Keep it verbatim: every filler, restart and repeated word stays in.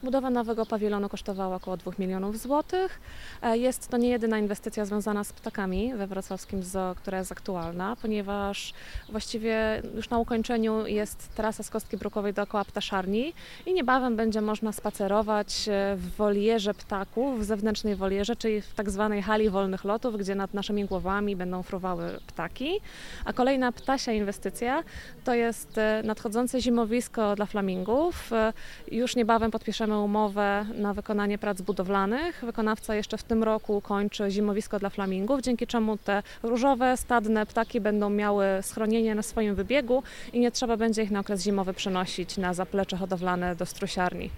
Budowa nowego pawilonu kosztowała około dwóch milionów złotych. E, Jest to nie jedyna inwestycja związana z ptakami we wrocławskim zoo, która jest aktualna, ponieważ właściwie już na ukończeniu jest trasa z Kostki Brukowej dookoła ptaszarni i niebawem będzie można spacerować e, w wolierze ptaków, w zewnętrznej wolierze, czyli w tak zwanej hali wolnych lotów, gdzie nad naszymi głowami będą fruwały ptaki. A kolejna ptasia inwestycja to jest e, nadchodzące zimowisko dla flamingów. E, Już niebawem podpiszemy umowę na wykonanie prac budowlanych. Wykonawca jeszcze w tym roku kończy zimowisko dla flamingów, dzięki czemu te różowe, stadne ptaki będą miały schronienie na swoim wybiegu i nie trzeba będzie ich na okres zimowy przenosić na zaplecze hodowlane do strusiarni.